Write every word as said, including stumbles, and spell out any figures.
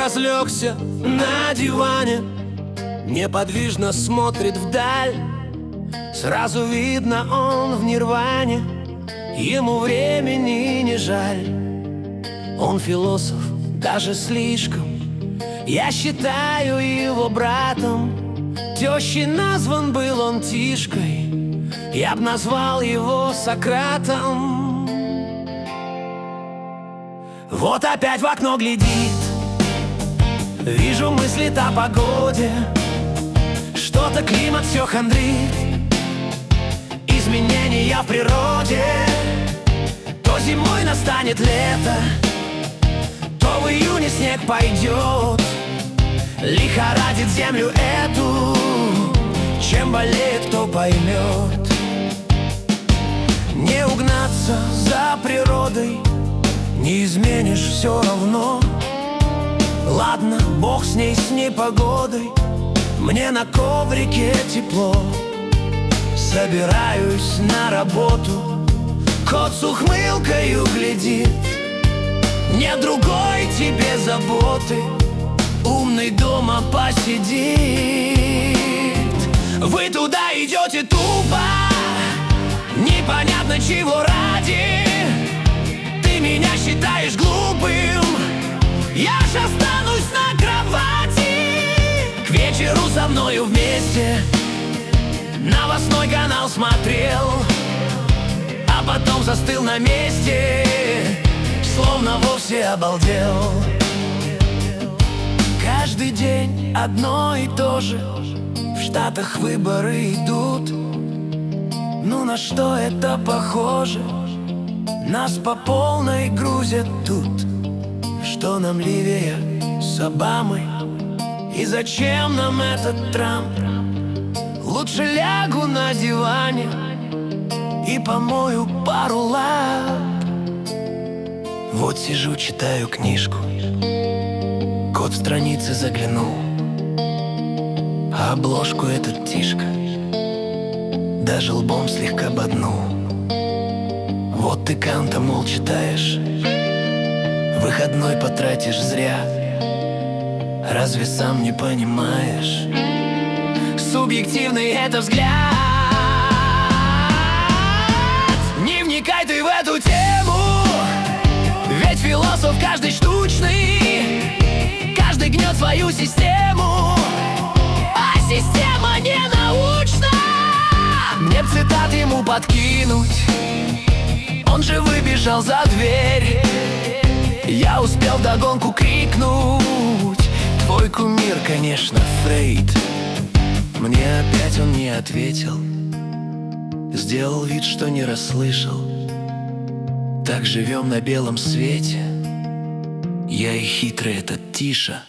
разлегся на диване, неподвижно смотрит вдаль. Сразу видно, он в нирване, ему времени не жаль. Он философ, даже слишком. Я считаю его братом. Тещей назван был он Тишкой, я б назвал его Сократом. Вот опять в окно глядит, вижу, мыслит о погоде. Что-то климат все хандрит, изменения в природе. То зимой настанет лето, то в июне снег пойдет. Лихорадит землю эту, чем болеет, кто поймет. Не угнаться за природой, не изменишь все равно. Ладно, бог с ней, с непогодой, мне на коврике тепло. Собираюсь на работу, кот с ухмылкою глядит. Нет другой тебе заботы, умный дома посидит. Вы туда идете тупо, непонятно чего ради. Ты меня считаешь глупым, я ж останусь на кровати. К вечеру со мною вместе новостной канал смотрел, а потом застыл на месте, словно вовсе обалдел. Каждый день одно и то же, в Штатах выборы идут. Ну на что это похоже? Нас по полной грузят тут. Что нам Ливия с Обамой? И зачем нам этот Трамп? Лучше лягу на диване и помою пару лап. Вот сижу, читаю книжку, кот в страницы заглянул, а обложку этот Тишка даже лбом слегка боднул. Вот ты Канта, мол, читаешь, выходной потратишь зря. Разве сам не понимаешь? Субъективный это взгляд. Не вникай ты в эту тему, ведь философ каждый штучный, каждый гнет свою систему, а система не научна. Мне б цитат ему подкинуть, он же выбежал за дверь. Я успел вдогонку крикнуть: твой кумир, конечно, Фрейд. Мне опять он не ответил, сделал вид, что не расслышал. Так живем на белом свете, я и хитрый этот Тиша.